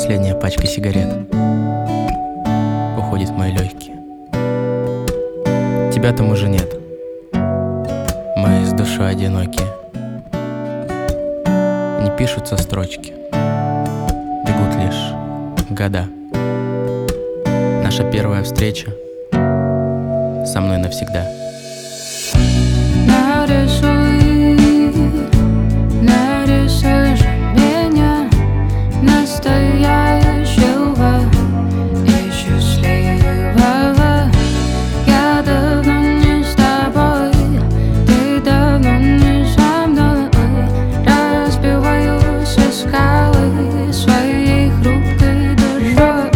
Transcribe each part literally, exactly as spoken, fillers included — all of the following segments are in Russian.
Последняя пачка сигарет уходит в мои легкие. Тебя там уже нет, мы с душой одинокие. Не пишутся строчки, бегут лишь года. Наша первая встреча со мной навсегда. Нарисуй, нарисуй же меня настоящего и счастливого. Я давно не с тобой, ты давно не со мной. Разбиваюсь о скалы своей хрупкой душой.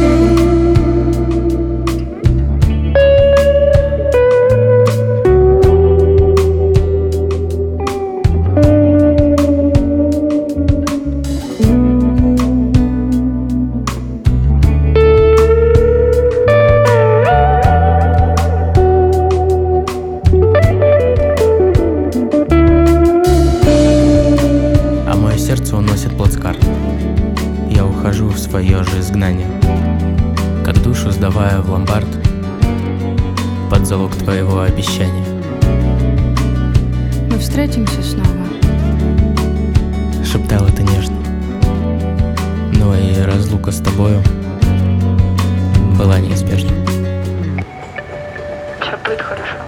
Сердце уносит плацкарт. Я ухожу в свое же изгнание, как душу сдавая в ломбард под залог твоего обещания. Мы встретимся снова, шептал это нежно, но и разлука с тобою была неизбежна. все будет хорошо.